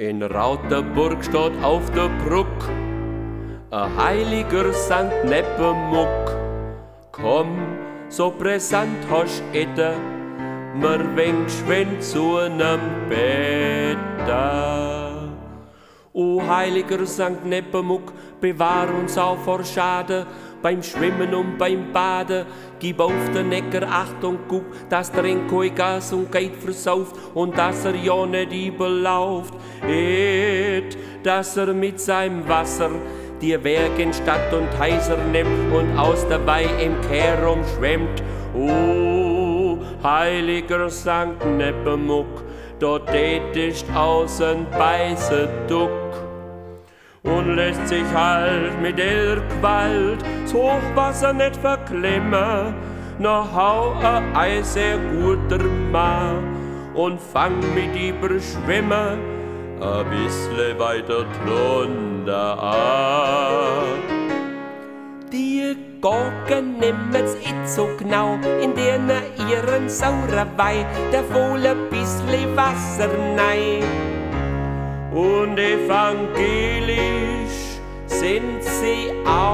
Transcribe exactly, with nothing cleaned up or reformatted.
In Rauterburg steht auf der Bruck a heiliger Sankt Nepomuk. Komm, so brisant hast ette, mer wenk schwind zu nem Bette. O heiliger Sankt Nepomuk, bewahr uns auch vor Schade, beim Schwimmen und beim Baden, gib auf den Neckar Acht und guck, dass der in kein Gas und Geld versauft und dass er ja nicht überlauft. Et, dass er mit seinem Wasser die Werk in Stadt und Häuser nimmt und aus der Weih im Kehr umschwemmt. O heiliger Sankt Nepomuk, dort tät ist außen beiße Duck und lässt sich halt mit der Gewalt das Hochwasser nicht verklimmen. Na hau a Eis sehr guter Mann und fang mit überschwimmen a bissle weiter drunter an. Die Gurken nimmen's it so genau, in denen ihren sauren Weih der wohl a bissle Wasser nei. Und evangelisch sind sie auch.